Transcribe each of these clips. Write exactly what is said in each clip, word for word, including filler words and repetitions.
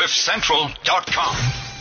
cliff central dot com.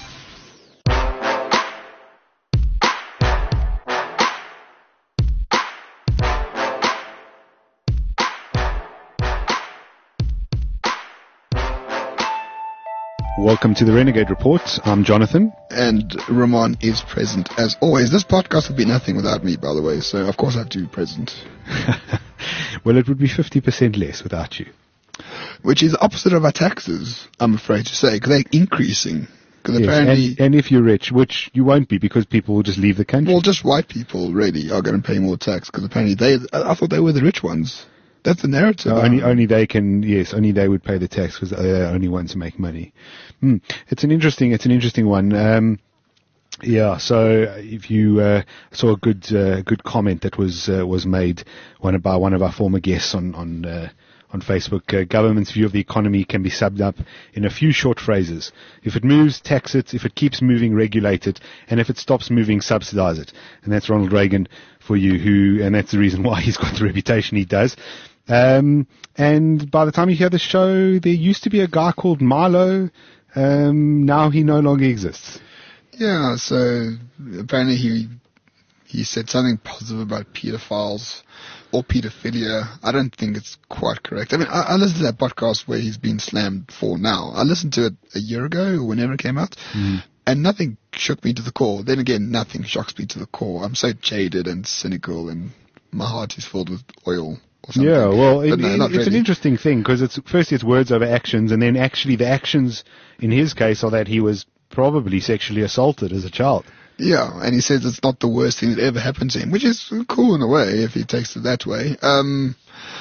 Welcome to the Renegade Report. I'm Jonathan. And Ramon is present as always. This podcast would be nothing without me, by the way, so of course I have to be present. Well, it would be fifty percent less without you. Which is the opposite of our taxes, I'm afraid to say, because they're increasing. Because Yes, apparently... and, and if you're rich, which you won't be because people will just leave the country. Well, just white people, really, are going to pay more tax, because apparently they... I thought they were the rich ones. That's the narrative. No, only, only they can, yes, only they would pay the tax because they're the only ones who make money. Hmm. It's an interesting, it's an interesting one. Um, yeah, so if you, uh, saw a good, uh, good comment that was, uh, was made one by one of our former guests on, on, uh, on Facebook. Uh, government's view of the economy can be summed up in a few short phrases. If it moves, tax it. If it keeps moving, regulate it. And if it stops moving, subsidize it. And that's Ronald Reagan for you, who, and that's the reason why he's got the reputation he does. Um, and by the time you hear the show, there used to be a guy called Milo. Um, now he no longer exists. Yeah, so apparently he he said something positive about pedophiles or pedophilia. I don't think it's quite correct. I mean, I, I listened to that podcast where he's been slammed for now. I listened to it a year ago or whenever it came out, mm. and nothing shook me to the core. Then again, nothing shocks me to the core. I'm so jaded and cynical, and my heart is filled with oil. Yeah, well, it, no, it's really. an interesting thing because it's firstly it's words over actions, and then actually the actions in his case are that he was probably sexually assaulted as a child. Yeah, and he says it's not the worst thing that ever happened to him, which is cool in a way if he takes it that way. Um,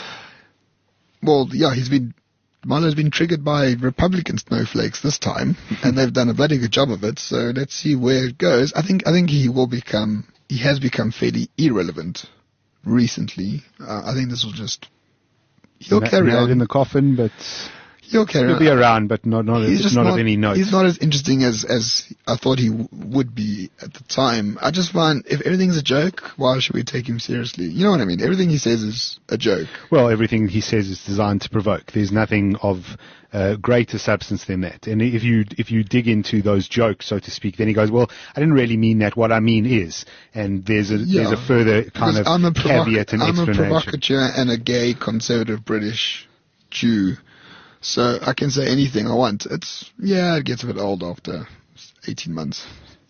well, yeah, he's been Milo's been triggered by Republican snowflakes this time, and they've done a bloody good job of it. So let's see where it goes. I think I think he will become he has become fairly irrelevant recently. Uh, I think this will just he'll Na- carry on in the coffin, but he'll carry he'll on. be around, but not not, He's as, just not, not of any note. He's not as interesting as as I thought he w- would be at the time. I just find if everything's a joke, why should we take him seriously? You know what I mean? Everything he says is a joke. Well, everything he says is designed to provoke. There's nothing of uh, greater substance than that. And if you if you dig into those jokes, so to speak, then he goes, well, I didn't really mean that. What I mean is, and there's a Yeah, there's a further kind because of I'm a provoc- caveat and I'm explanation. a provocateur and a gay conservative British Jew, so I can say anything I want. It's yeah, it gets a bit old after eighteen months.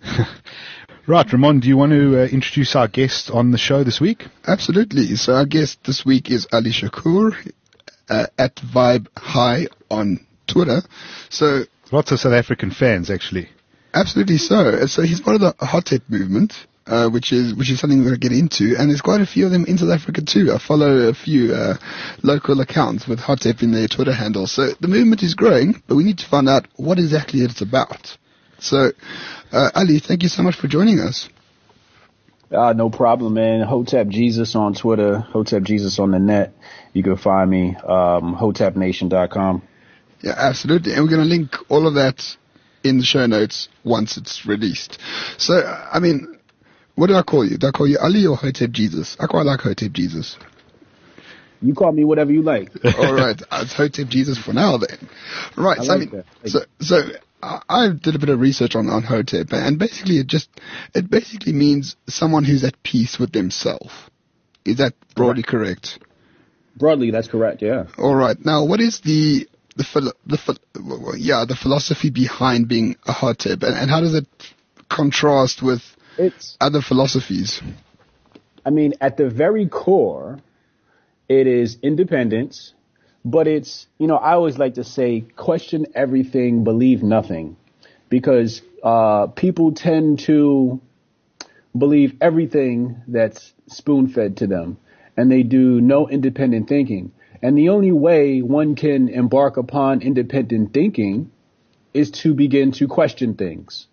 Right, Ramon, do you want to uh, introduce our guest on the show this week? Absolutely. So our guest this week is Ali Shakur uh, at Vibe High on Twitter. So Lots of South African fans, actually. absolutely so. So he's part of the Hotep movement, uh, which is which is something we're going to get into, and there's quite a few of them in South Africa too. I follow a few uh, local accounts with Hotep in their Twitter handle. So the movement is growing, but we need to find out what exactly it's about. So, uh, Ali, thank you so much for joining us. Uh, no problem, man. Hotep Jesus on Twitter, Hotep Jesus on the net. You can find me, um, hotep nation dot com. Yeah, absolutely. And we're going to link all of that in the show notes once it's released. So, I mean, what do I call you? Do I call you Ali or Hotep Jesus? I quite like Hotep Jesus. You call me whatever you like. All right. It's Hotep Jesus for now then. Right. I so, like I mean, that. Thank so, so I, I did a bit of research on, on Hotep, and basically it just, it basically means someone who's at peace with themselves. Is that broadly correct? Broadly, that's correct, yeah. All right. Now, what is the the philo- the ph- yeah the philosophy behind being a Hotep, and, and how does it contrast with It's, other philosophies? I mean, at the very core, it is independence, but it's, you know, I always like to say, question everything, believe nothing, because uh, people tend to believe everything that's spoon-fed to them, and they do no independent thinking. And the only way one can embark upon independent thinking is to begin to question things.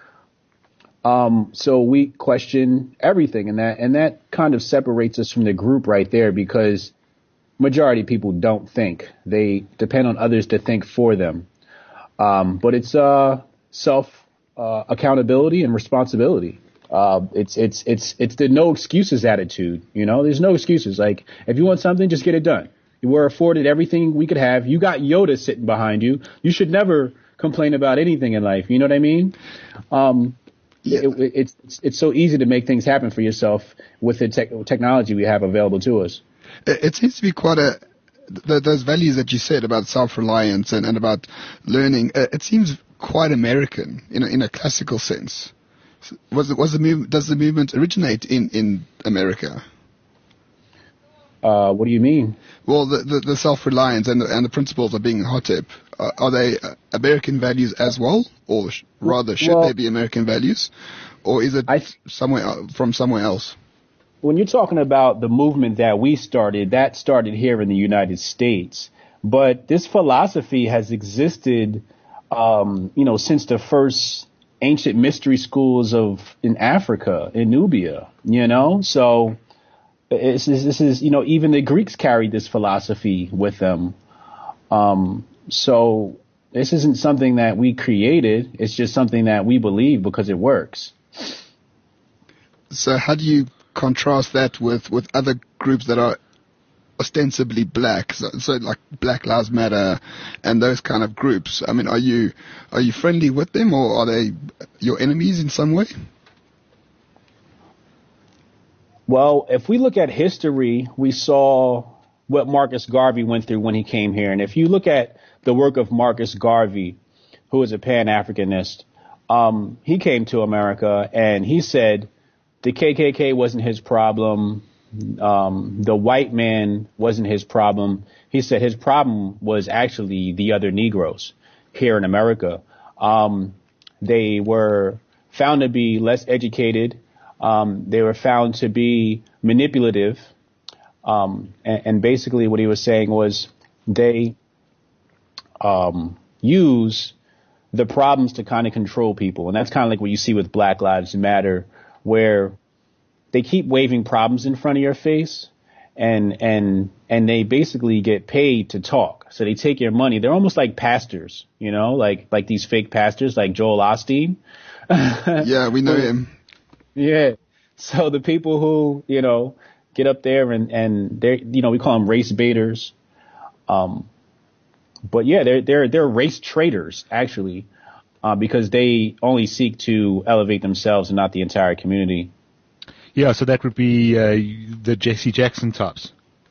Um, so we question everything, and that, and that kind of separates us from the group right there, because majority of people don't think. They depend on others to think for them. Um, but it's, uh, self, uh, accountability and responsibility. Uh, it's, it's, it's, it's the no excuses attitude. You know, there's no excuses. Like, if you want something, just get it done. You were afforded everything we could have. You got Yoda sitting behind you. You should never complain about anything in life. You know what I mean? Um, Yeah. it, it, it's it's so easy to make things happen for yourself with the tech technology we have available to us. It, it seems to be quite a, th- those values that you said about self-reliance and, and about learning, uh, it seems quite American in a, in a classical sense. Was it, was the move, does the movement originate in, in America? Uh, what do you mean? Well, the, the, the self-reliance and the, and the principles of being Hotep, uh, are they uh, American values as well? Or sh- rather, should Well, they be American values? Or is it I th- somewhere el- from somewhere else? when you're talking about the movement that we started, that started here in the United States. But this philosophy has existed, um, you know, since the first ancient mystery schools of in Africa, in Nubia, you know. So it's, it's, this is, you know, even the Greeks carried this philosophy with them. Um, so this isn't something that we created. It's just something that we believe because it works. So how do you contrast that with, with other groups that are ostensibly black, so, so like Black Lives Matter and those kind of groups? I mean, are you are you friendly with them, or are they your enemies in some way? Well, if we look at history, we saw what Marcus Garvey went through when he came here. And if you look at the work of Marcus Garvey, who is a Pan-Africanist, um, he came to America and he said the K K K wasn't his problem. Um, the white man wasn't his problem. He said his problem was actually the other Negroes here in America. Um, they were found to be less educated. Um, they were found to be manipulative. Um, and, and basically what he was saying was they um, use the problems to kind of control people. And that's kind of like what you see with Black Lives Matter, where they keep waving problems in front of your face, and and and they basically get paid to talk. So they take your money. They're almost like pastors, you know, like like these fake pastors like Joel Osteen. Yeah, we know him. Yeah. So the people who, you know, get up there and, and they're, you know, we call them race baiters. Um, but yeah, they're, they're, they're race traitors actually, uh, because they only seek to elevate themselves and not the entire community. Yeah, so that would be uh, the Jesse Jackson types.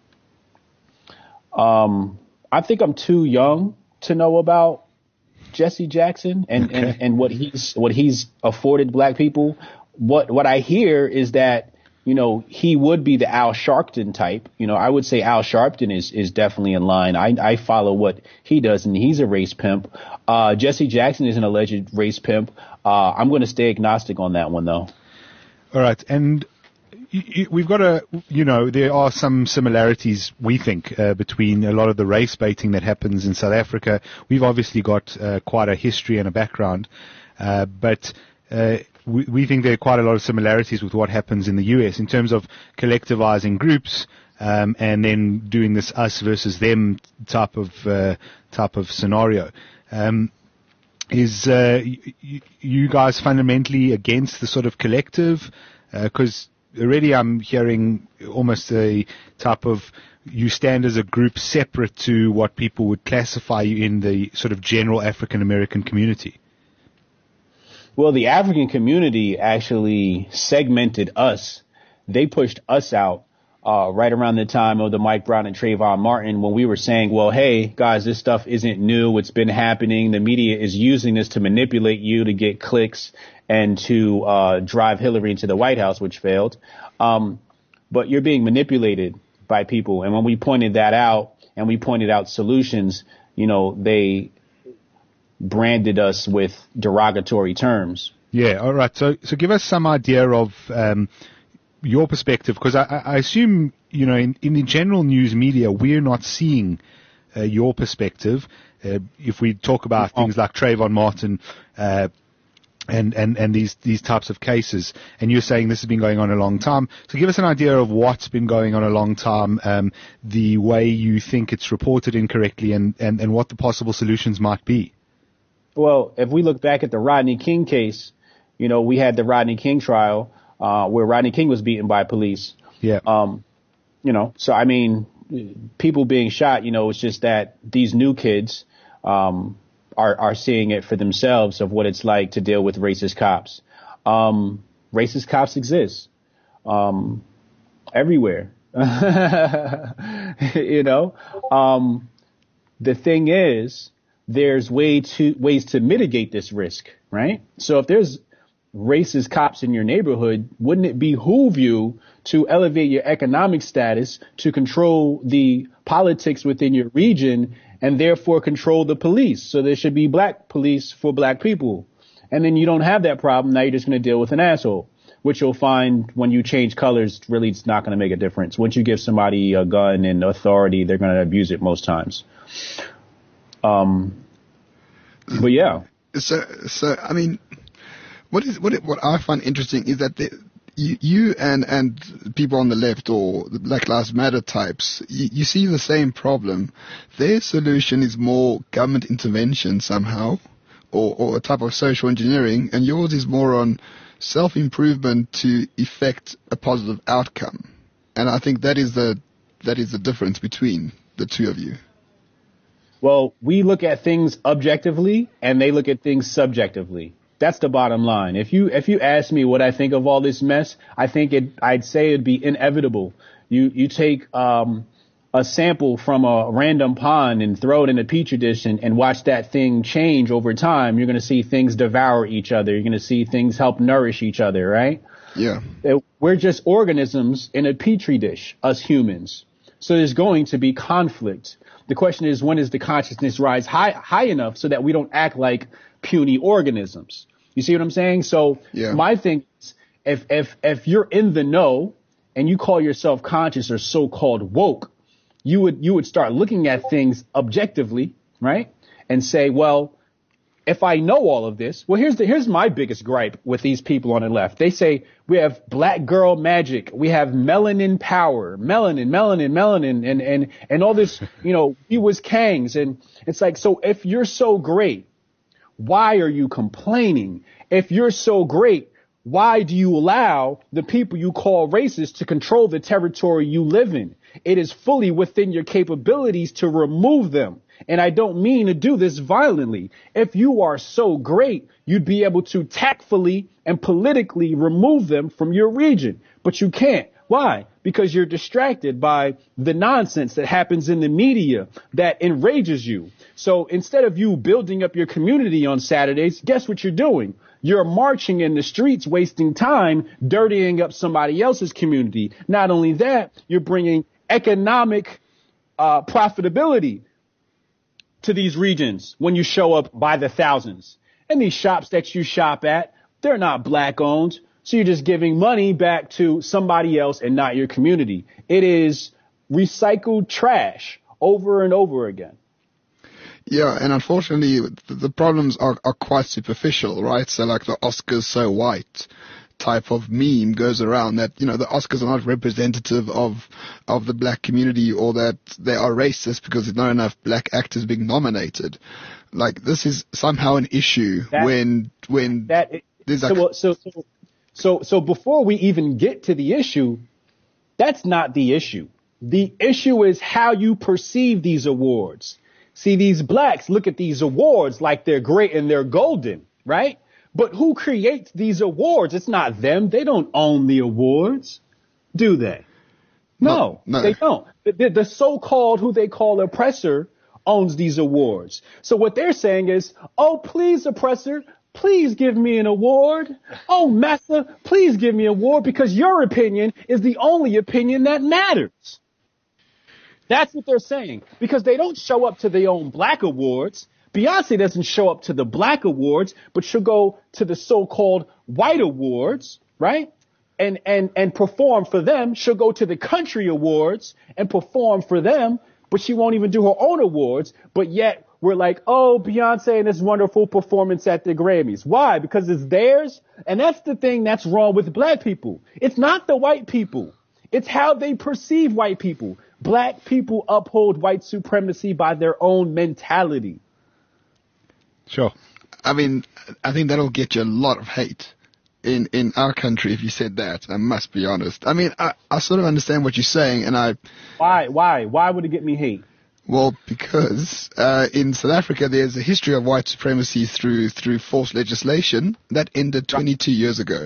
Um, I think I'm too young to know about Jesse Jackson and, Okay. and, and what he's what he's afforded black people. What what I hear is that, you know, he would be the Al Sharpton type. You know, I would say Al Sharpton is is definitely in line. I I follow what he does, and he's a race pimp. Uh, Jesse Jackson is an alleged race pimp. Uh, I'm going to stay agnostic on that one, though. All right, and y- y- we've got a, you know, there are some similarities, we think, uh, between a lot of the race baiting that happens in South Africa. We've obviously got uh, quite a history and a background, uh, but uh, we, we think there are quite a lot of similarities with what happens in the U S in terms of collectivizing groups um, and then doing this us versus them type of uh, type of scenario. Um, Is uh, y- you guys fundamentally against the sort of collective? Because uh, already I'm hearing almost a type of you stand as a group separate to what people would classify you in the sort of general African American community. Well, the African community actually segmented us. They pushed us out uh, right around the time of the Mike Brown and Trayvon Martin, when we were saying, well, hey, guys, this stuff isn't new. It's been happening. The media is using this to manipulate you to get clicks and to uh, drive Hillary into the White House, which failed. Um, but you're being manipulated by people. And when we pointed that out and we pointed out solutions, you know, they branded us with derogatory terms. Yeah, all right. So, so give us some idea of um, your perspective, because I, I assume, you know, in, in the general news media, we're not seeing uh, your perspective. Uh, if we talk about things like Trayvon Martin uh, and, and, and these, these types of cases, and you're saying this has been going on a long time. So give us an idea of what's been going on a long time, um, the way you think it's reported incorrectly, and, and, and what the possible solutions might be. Well, if we look back at the Rodney King case, you know, we had the Rodney King trial uh, where Rodney King was beaten by police. Yeah. Um, you know, so, I mean, people being shot, you know, it's just that these new kids, um, are, are seeing it for themselves of what it's like to deal with racist cops. Um, racist cops exist, um, everywhere. You know, um, the thing is, there's way to, ways to mitigate this risk, right? So if there's racist cops in your neighborhood, wouldn't it behoove you to elevate your economic status to control the politics within your region and therefore control the police? So there should be black police for black people. And then you don't have that problem. Now you're just going to deal with an asshole, which you'll find when you change colors, really it's not going to make a difference. Once you give somebody a gun and authority, they're going to abuse it most times. Um, but yeah. So, so, I mean, what is, what, it, what I find interesting is that the, you, you and, and people on the left or the Black Lives Matter types, you, you see the same problem. Their solution is more government intervention somehow, or, or a type of social engineering, and yours is more on self-improvement to effect a positive outcome. And I think that is the, that is the difference between the two of you. Well, we look at things objectively and they look at things subjectively. That's the bottom line. If you, if you ask me what I think of all this mess, I think it, I'd say it'd be inevitable. You, you take, um, a sample from a random pond and throw it in a petri dish and, and watch that thing change over time. You're going to see things devour each other. You're going to see things help nourish each other, right? Yeah. We're just organisms in a petri dish, us humans. So there's going to be conflict. The question is, when does the consciousness rise high, high enough so that we don't act like puny organisms? You see what I'm saying? So yeah. My thing is, if, if, if you're in the know and you call yourself conscious or so-called woke, you would, you would start looking at things objectively, right? And say, well, if I know all of this, well, here's the, here's my biggest gripe with these people on the left. They say we have black girl magic. We have melanin power, melanin, melanin, melanin, and, and, and all this, you know, we was Kangs. And it's like, so if you're so great, why are you complaining? If you're so great, why do you allow the people you call racist to control the territory you live in? It is fully within your capabilities to remove them. And I don't mean to do this violently. If you are so great, you'd be able to tactfully and politically remove them from your region. But you can't. Why? Because you're distracted by the nonsense that happens in the media that enrages you. So instead of you building up your community on Saturdays, guess what you're doing? You're marching in the streets, wasting time, dirtying up somebody else's community. Not only that, you're bringing economic uh, profitability to these regions when you show up by the thousands. And these shops that you shop at, they're not black owned. So you're just giving money back to somebody else and not your community. It is recycled trash over and over again. Yeah, and unfortunately, the problems are, are quite superficial, right? So like the Oscars so white type of meme goes around that, you know, the Oscars are not representative of of the black community, or that they are racist because there's not enough black actors being nominated. Like, this is somehow an issue that, when when that it, there's so, like, so so so so before we even get to the issue, that's not the issue. The issue is how you perceive these awards. See, these blacks look at these awards like they're great and they're golden, right? But who creates these awards? It's not them. They don't own the awards, do they? No, no, no. They don't. The, the so-called, who they call oppressor, owns these awards. So what they're saying is, oh, please, oppressor, please give me an award. Oh, massa, please give me an award, because your opinion is the only opinion that matters. That's what they're saying, because they don't show up to their own black awards. Beyonce doesn't show up to the black awards, but she'll go to the so-called white awards, right? And, and, and perform for them. She'll go to the country awards and perform for them, but she won't even do her own awards. But yet we're like, oh, Beyonce and this wonderful performance at the Grammys. Why? Because it's theirs. And that's the thing that's wrong with black people. It's not the white people. It's how they perceive white people. Black people uphold white supremacy by their own mentality. Sure. I mean, I think that'll get you a lot of hate in, in our country if you said that. I must be honest. I mean, I, I sort of understand what you're saying, and I... Why? Why? Why would it get me hate? Well, because uh, in South Africa there's a history of white supremacy through through forced legislation that ended twenty-two years ago.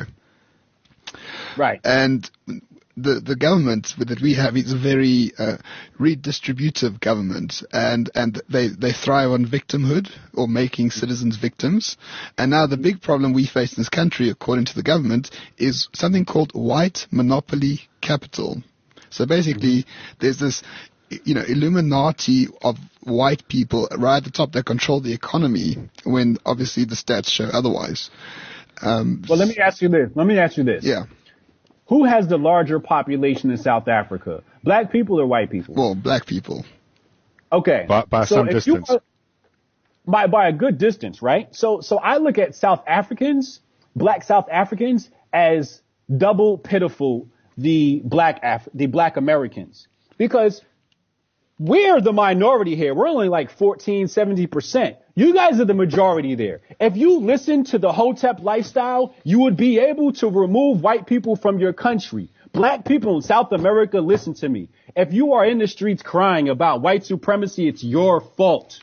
Right. And the the government that we have is a very uh, redistributive government, and and they they thrive on victimhood or making citizens victims. And now the big problem we face in this country, according to the government, is something called white monopoly capital. So basically, mm-hmm. there's this, you know, Illuminati of white people right at the top that control the economy, when obviously the stats show otherwise. Um, well, let me ask you this. Let me ask you this. Yeah. Who has the larger population in South Africa? Black people or white people? Well, black people. Okay. By, by so some if distance. You, by, by a good distance, right? So, so I look at South Africans, black South Africans, as double pitiful the black Af- the black Americans, because we're the minority here. We're only like fourteen, seventy percent. You guys are the majority there. If you listen to the Hotep lifestyle, you would be able to remove white people from your country. Black people in South America, listen to me. If you are in the streets crying about white supremacy, it's your fault.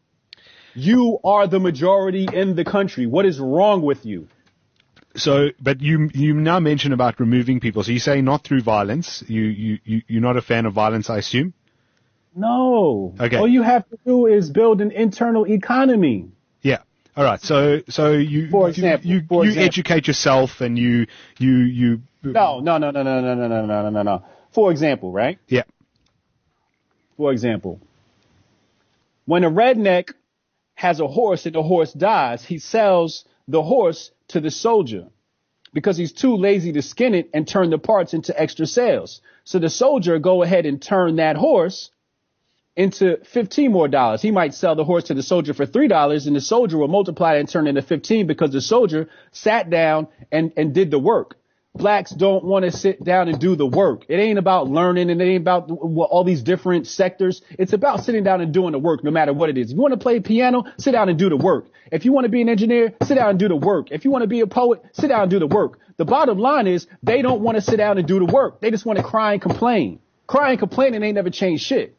You are the majority in the country. What is wrong with you? So, but you you now mention about removing people. So you say not through violence. You you you you're not a fan of violence, I assume. No. Okay. All you have to do is build an internal economy. Yeah. All right. So so you For example, you you, for you example. educate yourself and you you you. No, no, no, no, no, no, no, no, no, no, no. For example, right? Yeah. For example, when a redneck has a horse and the horse dies, he sells the horse to the soldier because he's too lazy to skin it and turn the parts into extra sales. So the soldier go ahead and turn that horse into fifteen more dollars. He might sell the horse to the soldier for three dollars and the soldier will multiply it and turn it into fifteen because the soldier sat down and, and did the work. Blacks don't want to sit down and do the work. It ain't about learning and it ain't about all these different sectors. It's about sitting down and doing the work no matter what it is. If you want to play piano, sit down and do the work. If you want to be an engineer, sit down and do the work. If you want to be a poet, sit down and do the work. The bottom line is they don't want to sit down and do the work. They just want to cry and complain. Cry and complain and ain't never changed shit.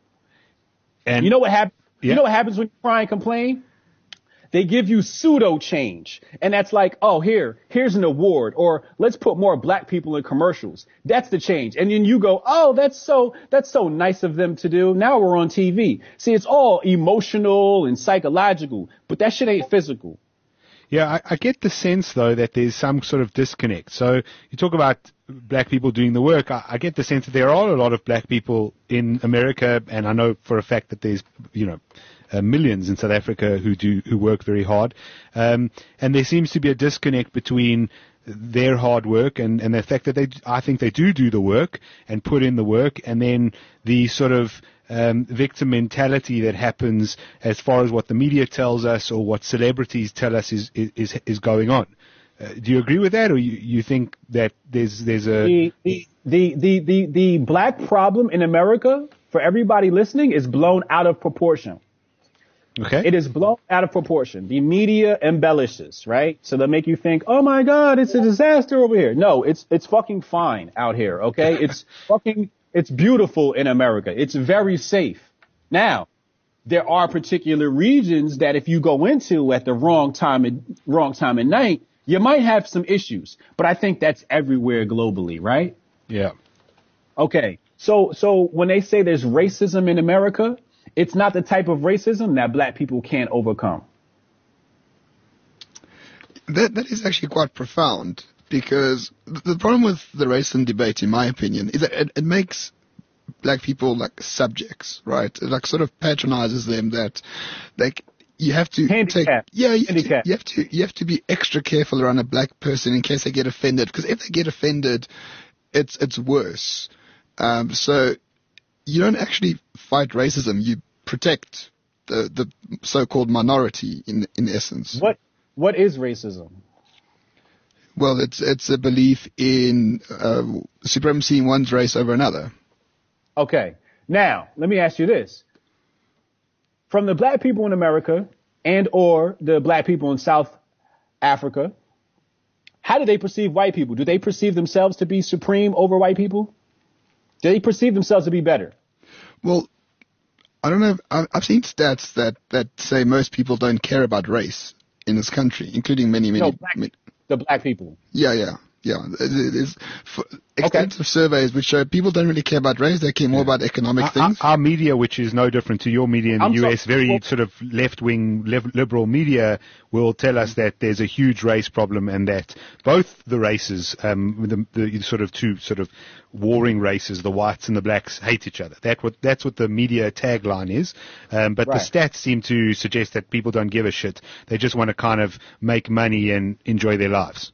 And you know what happens? Yeah. You know what happens when you cry and complain? They give you pseudo change. And that's like, oh, here, here's an award, or let's put more black people in commercials. That's the change. And then you go, oh, that's so, that's so nice of them to do. Now we're on T V. See, it's all emotional and psychological, but that shit ain't physical. Yeah, I, I get the sense, though, that there's some sort of disconnect. So you talk about black people doing the work. I, I get the sense that there are a lot of black people in America, and I know for a fact that there's, you know, uh, millions in South Africa who do who work very hard. Um, and there seems to be a disconnect between their hard work and, and the fact that they, I think they do do the work and put in the work, and then the sort of Um, victim mentality that happens as far as what the media tells us or what celebrities tell us is is is going on. Uh, do you agree with that, or you, you think that there's there's a the, the the the the the black problem in America, for everybody listening, is blown out of proportion. Okay. It is blown out of proportion. The media embellishes, right? So they make you think, oh my God, it's a disaster over here. No, it's it's fucking fine out here. Okay, it's fucking. It's beautiful in America. It's very safe. Now, there are particular regions that if you go into at the wrong time and wrong time at night, you might have some issues. But I think that's everywhere globally, right? Yeah. Okay. So, so when they say there's racism in America, it's not the type of racism that black people can't overcome. That that is actually quite profound. Because the problem with the racism debate, in my opinion, is that it, it makes black people like subjects, right? It like sort of patronizes them that, like, you have to Handicap. take, yeah, you have, to, Handicap. you have to, you have to be extra careful around a black person in case they get offended. Because if they get offended, it's it's worse. Um, so you don't actually fight racism; you protect the the so-called minority in in essence. What what is racism? Well, it's it's a belief in uh, supremacy in one's race over another. Okay. Now, let me ask you this. From the black people in America and or the black people in South Africa, how do they perceive white people? Do they perceive themselves to be supreme over white people? Do they perceive themselves to be better? Well, I don't know. If, I- I've seen stats that, that say most people don't care about race in this country, including many, many. No, black, many the black people. yeah, yeah, yeah. There's extensive okay. surveys which show people don't really care about race. They care more yeah. about economic our, things. Our, our media, which is no different to your media in the I'm U S, so, very well, sort of left-wing liberal media, will tell us that there's a huge race problem and that both the races, um, the, the sort of two sort of warring races, the whites and the blacks, hate each other. That what that's what the media tagline is. Um, but right. the stats seem to suggest that people don't give a shit. They just want to kind of make money and enjoy their lives.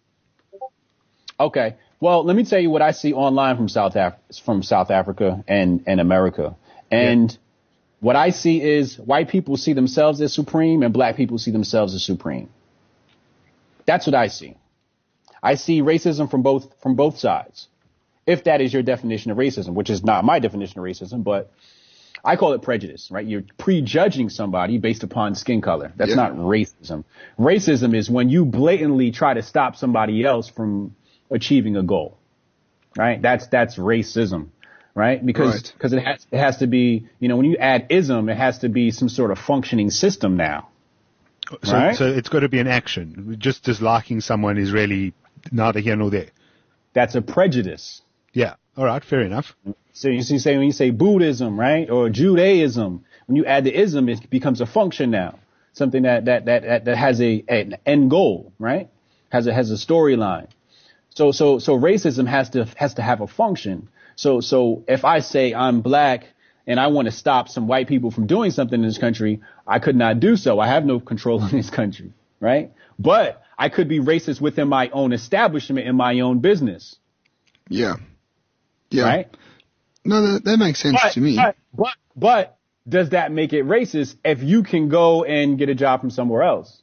Okay. Well, let me tell you what I see online from South Af- from South Africa and, and America. And yeah. what I see is white people see themselves as supreme and black people see themselves as supreme. That's what I see. I see racism from both from both sides. If that is your definition of racism, which is not my definition of racism, but I call it prejudice, right? You're prejudging somebody based upon skin color. That's yeah. not racism. Racism is when you blatantly try to stop somebody else from achieving a goal, right? That's, that's racism, right? Because, right. because it has, it has to be, you know, when you add ism, it has to be some sort of functioning system now. So, right? so it's got to be an action. Just disliking someone is really neither here nor there. That's a prejudice. Yeah. All right. Fair enough. So you see, say when you say Buddhism, right? Or Judaism, when you add the ism, it becomes a function now. Something that, that, that, that has a, an end goal, right? Has a, has a storyline. So, so, so racism has to, has to have a function. So, so if I say I'm black and I want to stop some white people from doing something in this country, I could not do so. I have no control in this country, right? But I could be racist within my own establishment in my own business. Yeah. Yeah. Right? No, that, that makes sense but, to me. But, but, but does that make it racist if you can go and get a job from somewhere else?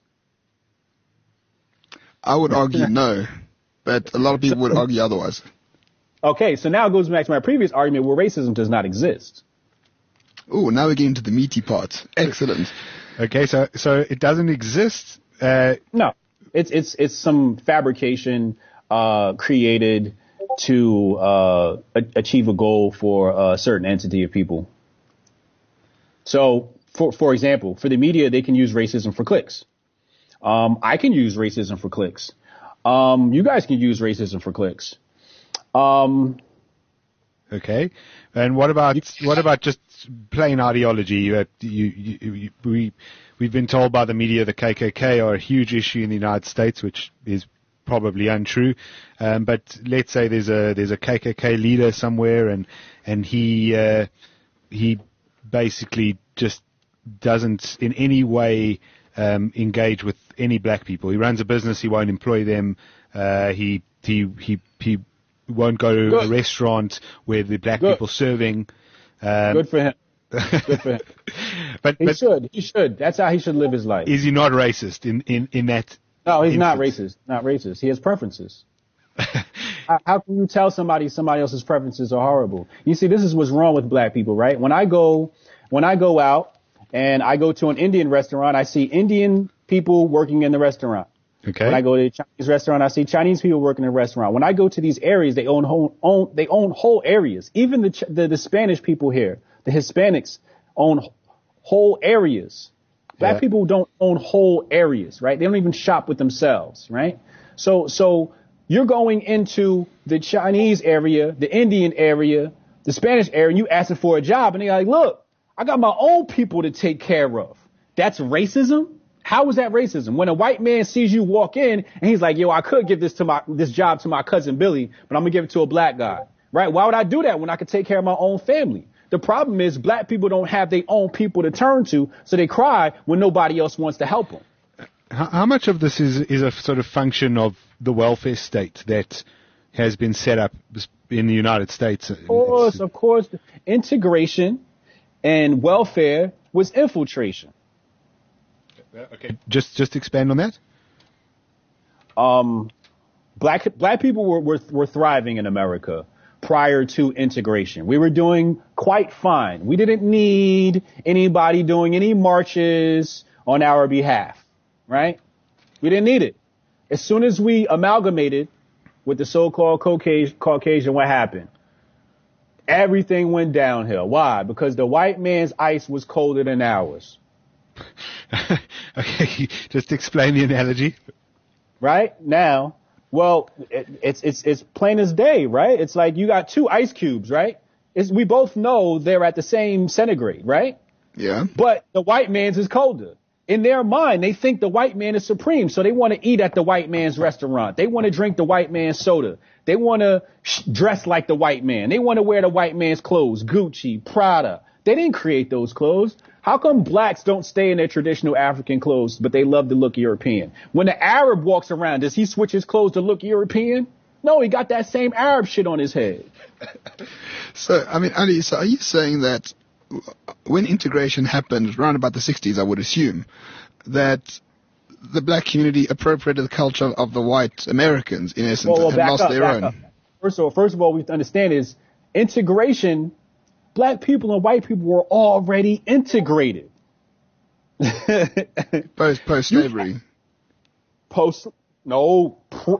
I would argue no. But a lot of people would argue otherwise. Okay, so now it goes back to my previous argument where racism does not exist. Oh, now we're getting to the meaty part. Excellent. Okay, so so it doesn't exist. Uh, no, it's it's it's some fabrication uh, created to uh, a- achieve a goal for a certain entity of people. So, for for example, for the media, they can use racism for clicks. Um, I can use racism for clicks. Um, you guys can use racism for clicks. Um, okay. And what about, what about just plain ideology? You, you, you, you, we, we've been told by the media the K K K are a huge issue in the United States, which is probably untrue. Um, but let's say there's a, there's a K K K leader somewhere and, and he, uh, he basically just doesn't in any way, um, engage with any black people. He runs a business. He won't employ them. Uh, he, he, he, he won't go to Good. a restaurant where the black Good. people serving. Um, Good for him. Good for him. but he but should. He should. That's how he should live his life. Is he not racist in, in, in that? No, he's instance? not racist. Not racist. He has preferences. how, how can you tell somebody somebody else's preferences are horrible? You see, this is what's wrong with black people, right? When I go, when I go out and I go to an Indian restaurant, I see Indian people working in the restaurant. Okay. When I go to a Chinese restaurant, I see Chinese people working in the restaurant. When I go to these areas, they own whole, own, they own whole areas. Even the, the, the Spanish people here, the Hispanics own whole areas. Black yeah. people don't own whole areas, right? They don't even shop with themselves, right? So, so you're going into the Chinese area, the Indian area, the Spanish area, and you asking for a job, and they're like, look, I got my own people to take care of. That's racism? How is that racism? When a white man sees you walk in and he's like, yo, I could give this to my, this job to my cousin Billy, but I'm gonna give it to a black guy, right? Why would I do that when I could take care of my own family? The problem is black people don't have their own people to turn to, so they cry when nobody else wants to help them. How, how much of this is, is a sort of function of the welfare state that has been set up in the United States? Of course, of course. Integration and welfare was infiltration. Okay. Just, just expand on that. Um, black, black people were, were, were thriving in America prior to integration. We were doing quite fine. We didn't need anybody doing any marches on our behalf, right? We didn't need it. As soon as we amalgamated with the so-called Caucasian, Caucasian, what happened? everything went downhill. Why? Because the white man's ice was colder than ours. Okay, just explain the analogy. Right now, well, it, it's it's it's plain as day, right? It's like you got two ice cubes, right? It's, we both know they're at the same centigrade, right? Yeah. But the white man's is colder. In their mind, they think the white man is supreme, so they want to eat at the white man's restaurant. They want to drink the white man's soda. They want to sh- dress like the white man. They want to wear the white man's clothes, Gucci, Prada. They didn't create those clothes. How come blacks don't stay in their traditional African clothes, but they love to look European? When the Arab walks around, does he switch his clothes to look European? No, he got that same Arab shit on his head. So, I mean, Ali, so are you saying that when integration happened around about the sixties, I would assume, that the black community appropriated the culture of the white Americans, in essence, well, well, and back lost up, their back own? Up. First of all, first of all, we have to understand is integration, black people and white people were already integrated. Post, post-slavery. Post, no, pr-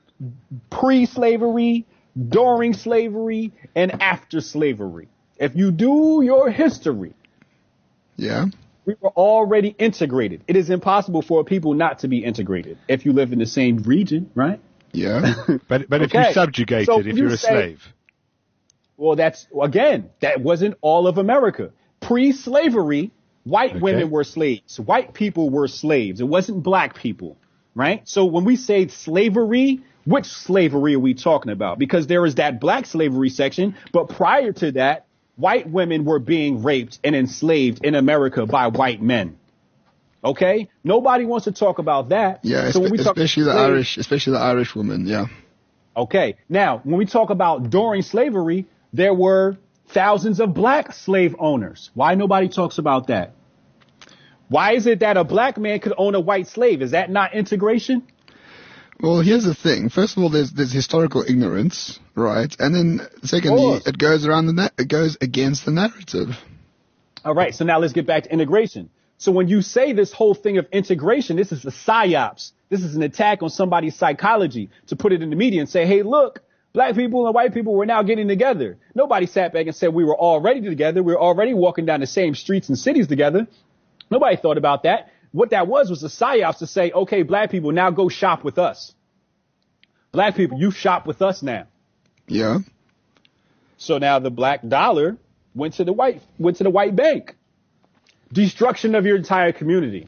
pre-slavery, during slavery, and after slavery. If you do your history, Yeah. we were already integrated. It is impossible for people not to be integrated if you live in the same region, right? Yeah. But but if Okay. you're subjugated, So if you you're a say- slave. Well, that's, again, that wasn't all of America. Pre-slavery, white Okay. women were slaves. White people were slaves. It wasn't black people, right? So when we say slavery, which slavery are we talking about? Because there is that black slavery section, but prior to that, white women were being raped and enslaved in America by white men. Okay? Nobody wants to talk about that. Yeah, So when we espe- talk especially the slaves- Irish, especially the Irish woman, yeah. Okay. Now, when we talk about during slavery, there were thousands of black slave owners. Why nobody talks about that? Why is it that a black man could own a white slave? Is that not integration? Well, here's the thing. First of all, there's there's historical ignorance, right? And then secondly, course. it goes around the na- it goes against the narrative. All right. So now let's get back to integration. So when you say this whole thing of integration, this is a psyops. This is an attack on somebody's psychology to put it in the media and say, hey, look, black people and white people were now getting together. Nobody sat back and said we were already together. We were already walking down the same streets and cities together. Nobody thought about that. What that was was a psyops to say, okay, black people, now go shop with us. Black people, you shop with us now. Yeah. So now the black dollar went to the white, went to the white bank. Destruction of your entire community.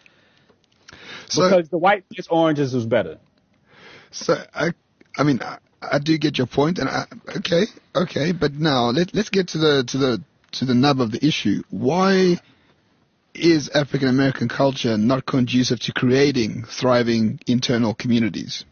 So, Because the white man's oranges was better. so I, I mean, I, I do get your point, and I, okay, okay, but now let let's get to the to the to the nub of the issue. Why is African American culture not conducive to creating thriving internal communities?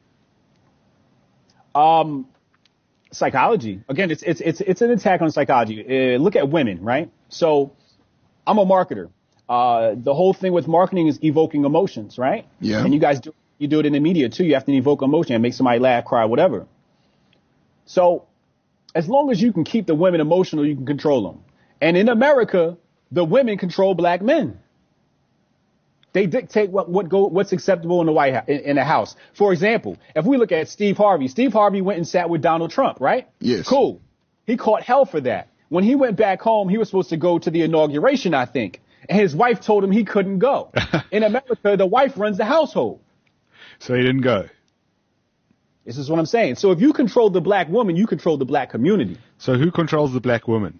Um, psychology. Again, it's it's it's it's an attack on psychology. Uh, look at women, right? So, I'm a marketer. Uh, the whole thing with marketing is evoking emotions, right? Yeah. And you guys do you do it in the media too. You have to evoke emotion and make somebody laugh, cry, whatever. So, as long as you can keep the women emotional, you can control them. And in America, the women control black men. They dictate what, what go, what's acceptable in the White House, in, in the House. For example, if we look at Steve Harvey, Steve Harvey went and sat with Donald Trump, right? Yes. Cool. He caught hell for that. When he went back home, he was supposed to go to the inauguration, I think. And his wife told him he couldn't go. In America, the wife runs the household. So he didn't go. This is what I'm saying. So if you control the black woman, you control the black community. So who controls the black woman?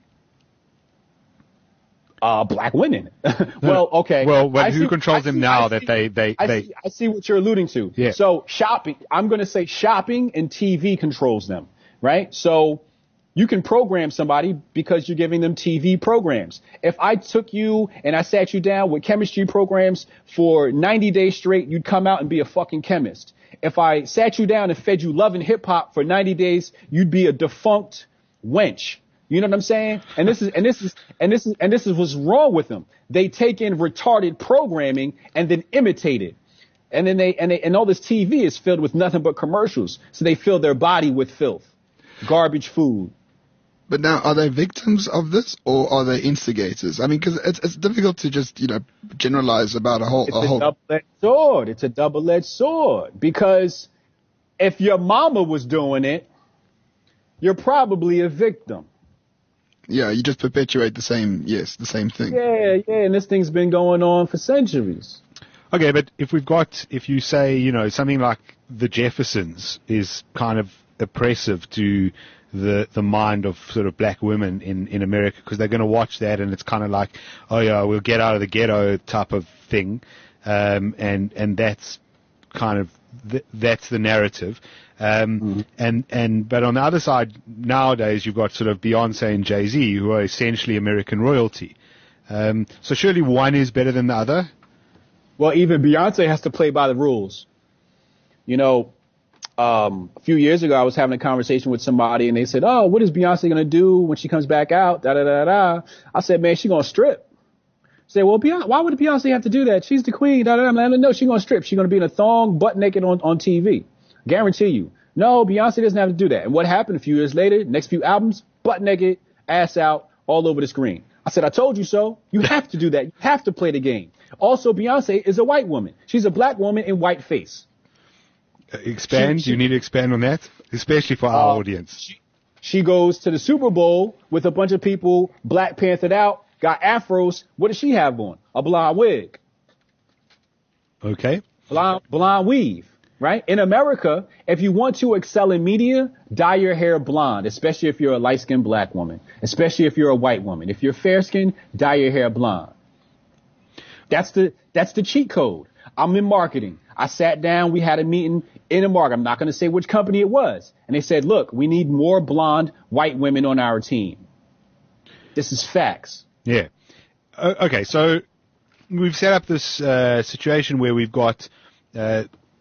Uh, black women. Well, okay. Well, but I who see- controls I them see- now I that see- they they I they? see, I see what you're alluding to. Yeah. So shopping, I'm going to say shopping and T V controls them, right? So you can program somebody because you're giving them T V programs. If I took you and I sat you down with chemistry programs for ninety days straight, you'd come out and be a fucking chemist. If I sat you down and fed you love and hip hop for ninety days, you'd be a defunct wench. You know what I'm saying? And this is, and this is, and this is, and this is what's wrong with them. They take in retarded programming and then imitate it. And then they, and they, and all this T V is filled with nothing but commercials. So they fill their body with filth, garbage food. But now, are they victims of this, or are they instigators? I mean, because it's it's difficult to just you know generalize about a whole It's a a whole. double-edged sword. It's a double-edged sword because if your mama was doing it, you're probably a victim. Yeah, you just perpetuate the same, yes, the same thing. Yeah, yeah, and this thing's been going on for centuries. Okay, but if we've got, if you say, you know, something like the Jeffersons is kind of oppressive to the the mind of sort of black women in, in America, because they're going to watch that and it's kind of like, oh yeah, we'll get out of the ghetto type of thing, um, and and that's kind of th- that's the narrative, um, mm-hmm. and and but on the other side nowadays you've got sort of Beyonce and Jay-Z who are essentially American royalty, um, so surely one is better than the other. Well, even Beyonce has to play by the rules. You know, um, a few years ago, I was having a conversation with somebody and they said, oh, what is Beyonce going to do when she comes back out? Da, da, da, da. I said, man, she's going to strip. I said, well, Beyonce, why would Beyonce have to do that? She's the queen. Da, da, da. Man, no, she's going to strip. She's going to be in a thong, butt naked on, on T V. Guarantee you. No, Beyonce doesn't have to do that. And what happened a few years later, next few albums, butt naked, ass out, all over the screen. I said, I told you so. You have to do that. You have to play the game. Also, Beyonce is a white woman. She's a black woman in white face. Uh, expand? She, she, you need to expand on that, especially for our uh, audience. She, she goes to the Super Bowl with a bunch of people, Black Panthered out, got afros. What does she have on? A blonde wig. Okay. Blonde, blonde weave, right? In America, if you want to excel in media, dye your hair blonde, especially if you're a light-skinned black woman, especially if you're a white woman. If you're fair-skinned, dye your hair blonde. That's the that's the cheat code. I'm in marketing. I sat down. We had a meeting in a market. I'm not going to say which company it was. And they said, look, we need more blonde white women on our team. This is facts. Yeah. Uh, okay. So we've set up this uh, situation where we've got, uh,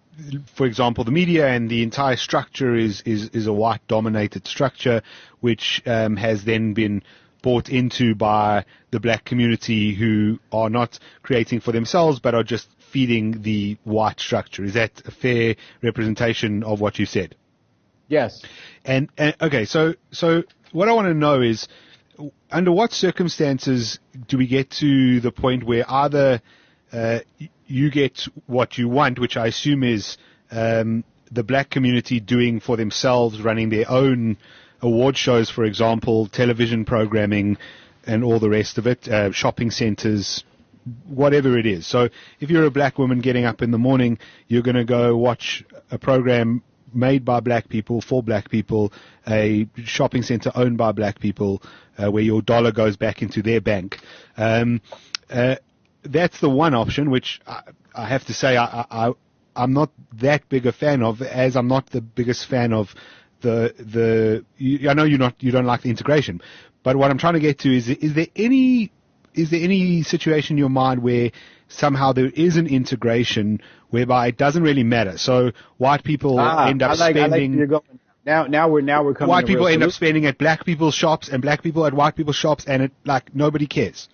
for example, the media and the entire structure is, is, is a white dominated structure, which um, has then been bought into by the black community who are not creating for themselves but are just feeding the white structure. Is that a fair representation of what you said? Yes. And, and okay, so so what I want to know is, under what circumstances do we get to the point where either uh, you get what you want, which I assume is um, the black community doing for themselves, running their own award shows, for example, television programming and all the rest of it, uh, shopping centers, whatever it is. So if you're a black woman getting up in the morning, you're going to go watch a program made by black people for black people, a shopping center owned by black people, uh, where your dollar goes back into their bank. Um, uh, that's the one option, which I, I have to say I, I, I'm not that big a fan of, as I'm not the biggest fan of the the. You, I know you're not you don't like the integration, but what I'm trying to get to is is there any is there any situation in your mind where somehow there is an integration whereby it doesn't really matter? So white people ah, end up I like, spending. I like you're going. Now, now we're now we're coming. White people end solution. up spending at black people's shops, and black people at white people's shops, and it like nobody cares.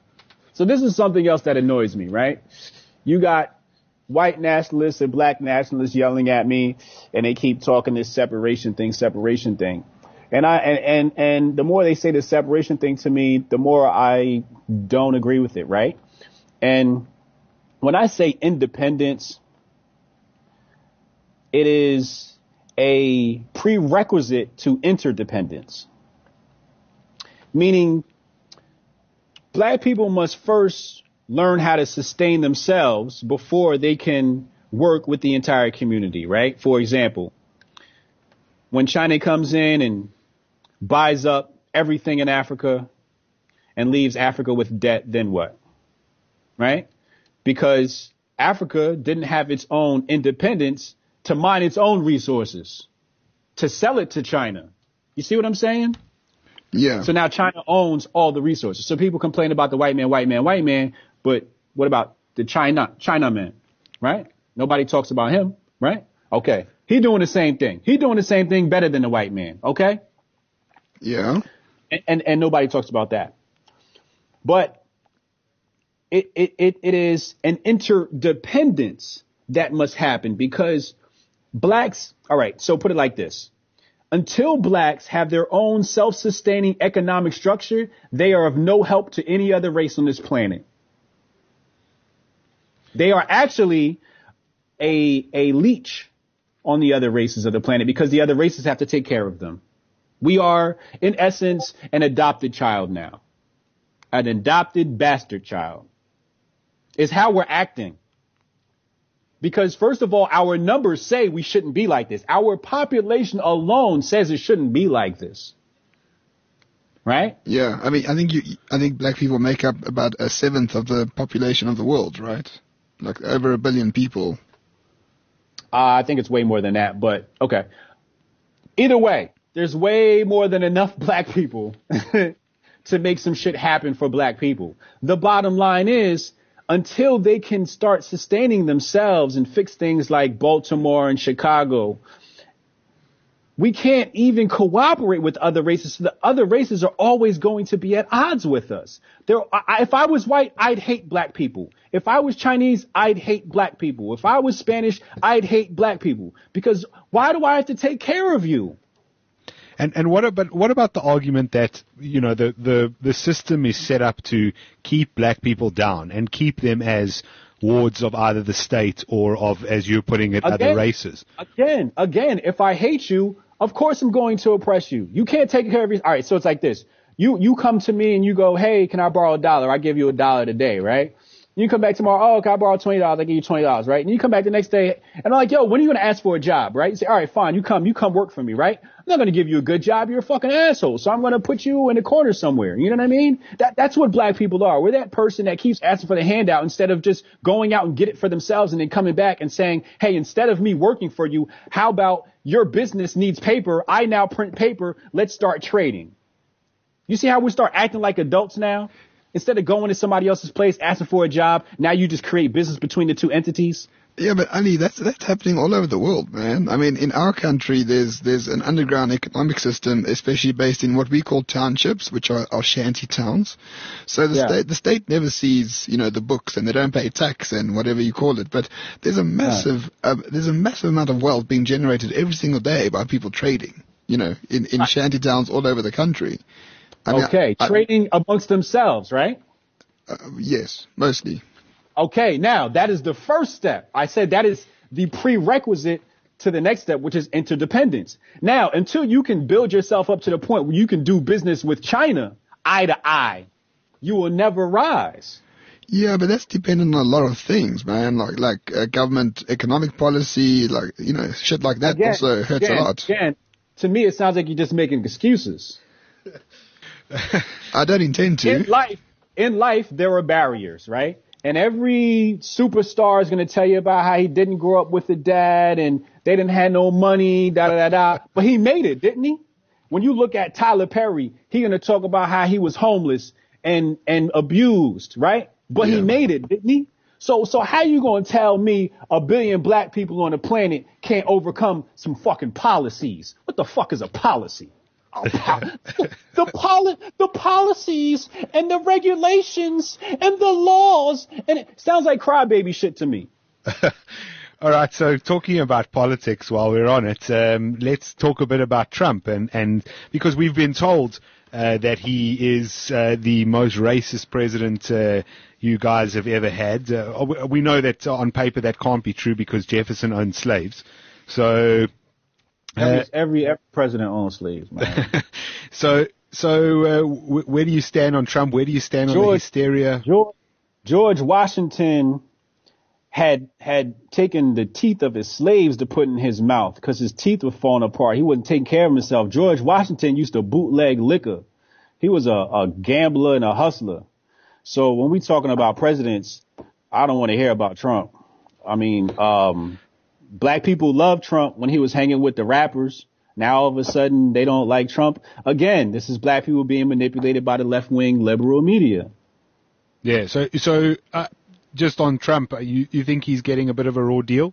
So this is something else that annoys me, right? You got white nationalists and black nationalists yelling at me, and they keep talking this separation thing, separation thing. And I and, and and the more they say the separation thing to me, the more I don't agree with it, right? And when I say independence, it is a prerequisite to interdependence. Meaning, black people must first learn how to sustain themselves before they can work with the entire community, right? For example, when China comes in and buys up everything in Africa and leaves Africa with debt, then what? Right? Because Africa didn't have its own independence to mine its own resources, to sell it to China. You see what I'm saying? Yeah. So now China owns all the resources. So people complain about the white man, white man, white man, but what about the China, China man, right? Nobody talks about him, right? Okay. He doing the same thing. He doing the same thing better than the white man, okay? Yeah. And, and, and nobody talks about that. But it, it, it, it is an interdependence that must happen because blacks, all right, so put it like this. Until blacks have their own self-sustaining economic structure, they are of no help to any other race on this planet. They are actually a, a leech on the other races of the planet because the other races have to take care of them. We are, in essence, an adopted child now. An adopted bastard child. Is how we're acting. Because first of all, our numbers say we shouldn't be like this. Our population alone says it shouldn't be like this. Right? Yeah, I mean, I think you, I think black people make up about a seventh of the population of the world, right? Like over a billion people. Uh, I think it's way more than that, but okay. Either way, there's way more than enough black people to make some shit happen for black people. The bottom line is, until they can start sustaining themselves and fix things like Baltimore and Chicago, we can't even cooperate with other races. So the other races are always going to be at odds with us. There, I, if I was white, I'd hate black people. If I was Chinese, I'd hate black people. If I was Spanish, I'd hate black people. Because why do I have to take care of you? And and what about what about the argument that, you know, the, the, the system is set up to keep black people down and keep them as wards of either the state or of, as you're putting it, again, other races? Again, again, if I hate you, of course I'm going to oppress you. You can't take care of your, all right, so it's like this. You, you come to me and you go, hey, can I borrow a dollar? I give you a dollar today, right? You come back tomorrow, oh, can I borrow twenty dollars? I give you twenty dollars, right? And you come back the next day and I'm like, yo, when are you going to ask for a job, right? You say, all right, fine, you come, you come work for me, right? I'm not going to give you a good job. You're a fucking asshole. So I'm going to put you in a corner somewhere. You know what I mean? That, that's what black people are. We're that person that keeps asking for the handout instead of just going out and get it for themselves and then coming back and saying, hey, instead of me working for you, how about your business needs paper? I now print paper. Let's start trading. You see how we start acting like adults now? Instead of going to somebody else's place, asking for a job, now you just create business between the two entities. Yeah, but Ali, that's that's happening all over the world, man. I mean, in our country, there's there's an underground economic system, especially based in what we call townships, which are, are shanty towns. So the Yeah. state the state never sees, you know, the books, and they don't pay tax and whatever you call it. But there's a massive uh, there's a massive amount of wealth being generated every single day by people trading, you know, in in shanty towns all over the country. I mean, Okay, I- I- trading amongst themselves, right? Uh, yes, mostly. Okay, now that is the first step. I said that is the prerequisite to the next step, which is interdependence. Now, until you can build yourself up to the point where you can do business with China eye to eye, you will never rise. Yeah, but that's dependent on a lot of things, man. Like like uh, government economic policy, like, you know, shit like that Again, also hurts again, a lot. Again, to me, it sounds like you're just making excuses. I don't intend to. In life, in life, there are barriers, right? And every superstar is going to tell you about how he didn't grow up with a dad and they didn't have no money, da da da da. But he made it, didn't he? When you look at Tyler Perry, he's going to talk about how he was homeless and and abused, right? But Yeah. he made it, didn't he? So so how you going to tell me a billion black people on the planet can't overcome some fucking policies? What the fuck is a policy? Oh, pol- the poli- the policies and the regulations and the laws, and it sounds like crybaby shit to me. All right, so talking about politics while we're on it, um, let's talk a bit about Trump, and, and because we've been told uh, that he is uh, the most racist president uh, you guys have ever had. Uh, we know that on paper that can't be true because Jefferson owned slaves. So Every, uh, every, every president owns slaves, man. so so uh, w- where do you stand on Trump? Where do you stand on the George- hysteria? George, George Washington had had taken the teeth of his slaves to put in his mouth because his teeth were falling apart. He wasn't taking care of himself. George Washington used to bootleg liquor. He was a, a gambler and a hustler. So when we talking about presidents, I don't want to hear about Trump. I mean, um, black people loved Trump when he was hanging with the rappers. Now all of a sudden they don't like Trump. Again, this is black people being manipulated by the left wing liberal media. Yeah, so so uh, just on Trump, uh, you you think he's getting a bit of a raw deal?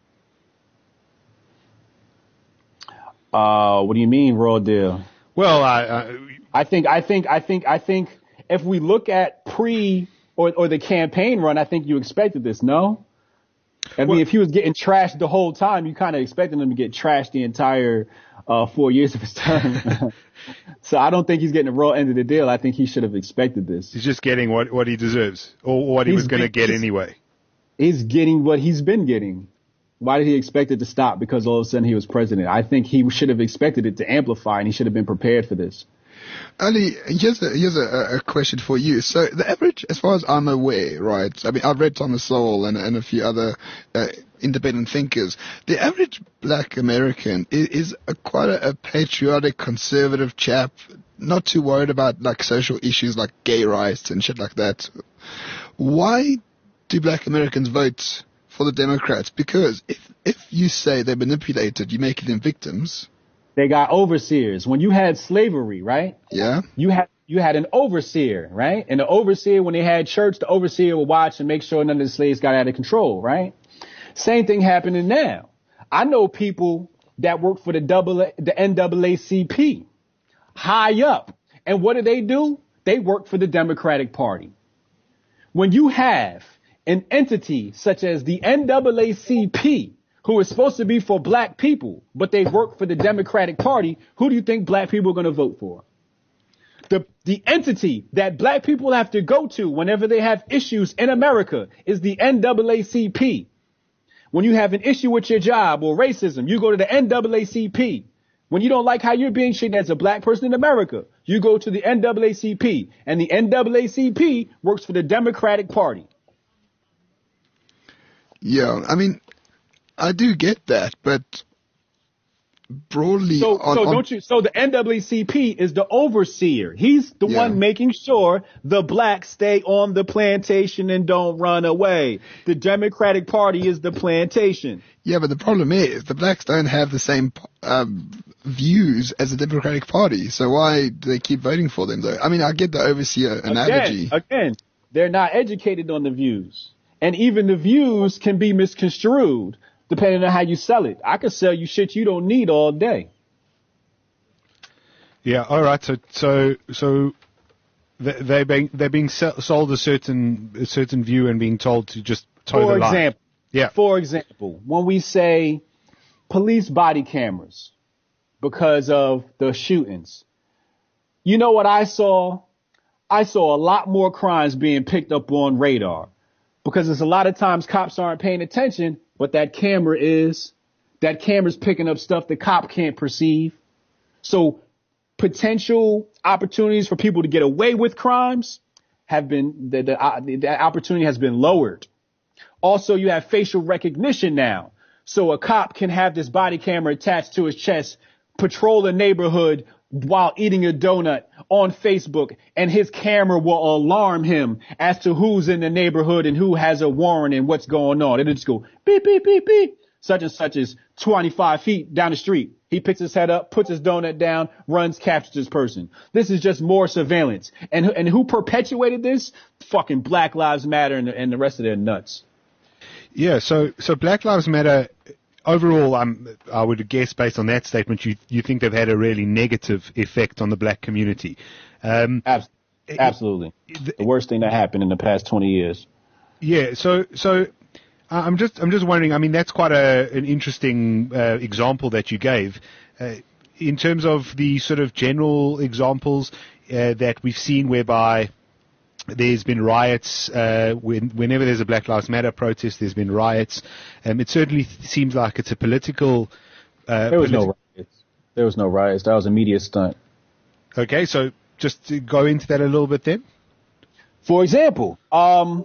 Uh, what do you mean raw deal? Well, I, uh, I think, I think, I think, I think if we look at pre or, or the campaign run, I think you expected this, no? I mean, Well- if he was getting trashed the whole time, you kind of expected him to get trashed the entire uh, four years of his term. So I don't think he's getting the raw end of the deal. I think he should have expected this. he's just getting what what he deserves, or what he He's was going to been- get he's- anyway. He's getting what he's been getting. Why did he expect it to stop because all of a sudden he was president? I think he should have expected it to amplify, and he should have been prepared for this. Ali, here's a, here's a, a question for you. So the average, as far as I'm aware, right, I mean, I've read Thomas Sowell and, and a few other uh, independent thinkers. The average black American is, is a, quite a, a patriotic, conservative chap, not too worried about like social issues like gay rights and shit like that. Why do black Americans vote for the Democrats? Because if, if you say they're manipulated, you're making them victims. They got overseers. When you had slavery, right? Yeah. You had you had an overseer, right? And the overseer, when they had church, the overseer would watch and make sure none of the slaves got out of control, right? Same thing happening now. I know people that work for the double the N double A C P, high up, and what do they do? They work for the Democratic Party. When you have an entity such as the N double A C P, who is supposed to be for black people, but they work for the Democratic Party, who do you think black people are going to vote for? The, the entity that black people have to go to whenever they have issues in America is the N double A C P. When you have an issue with your job or racism, you go to the N double A C P. When you don't like how you're being treated as a black person in America, you go to the N double A C P. And the N double A C P works for the Democratic Party. Yeah, I mean, I do get that, but broadly, so, on, so on, don't you? So the N double A C P is the overseer. He's the yeah. one making sure the blacks stay on the plantation and don't run away. The Democratic Party is the plantation. Yeah, but the problem is the blacks don't have the same um, views as the Democratic Party. So why do they keep voting for them, though? I mean, I get the overseer analogy. Again, again, they're not educated on the views, and even the views can be misconstrued. Depending on how you sell it. I could sell you shit you don't need all day. Yeah, all right. So, so, so they're being they're being sold a certain a certain view and being told to just toe For the line. example, yeah. For example, when we say police body cameras because of the shootings, you know what I saw? I saw a lot more crimes being picked up on radar because there's a lot of times cops aren't paying attention. But that camera is, that camera's picking up stuff the cop can't perceive. So potential opportunities for people to get away with crimes have been, the, the, uh, the opportunity has been lowered. Also, you have facial recognition now. So a cop can have this body camera attached to his chest, patrol the neighborhood while eating a donut on Facebook, and his camera will alarm him as to who's in the neighborhood and who has a warrant and what's going on. It'll just go beep, beep, beep, beep. Such and such is twenty-five feet down the street. He picks his head up, puts his donut down, runs, captures this person. This is just more surveillance. And, and who perpetuated this? Fucking Black Lives Matter and the, and the rest of their nuts. Yeah, so, so Black Lives Matter, overall, um, I would guess based on that statement, you you think they've had a really negative effect on the black community. Um, Absolutely. The worst thing that happened in the past twenty years. Yeah, so so I'm just I'm just wondering, I mean, that's quite a an interesting uh, example that you gave. Uh, in terms of the sort of general examples uh, that we've seen whereby there's been riots, uh, when, whenever there's a Black Lives Matter protest, there's been riots. Um, it certainly th- seems like it's a political... Uh, there was politi- no riots. There was no riots. That was a media stunt. Okay, so just to go into that a little bit then. For example, um,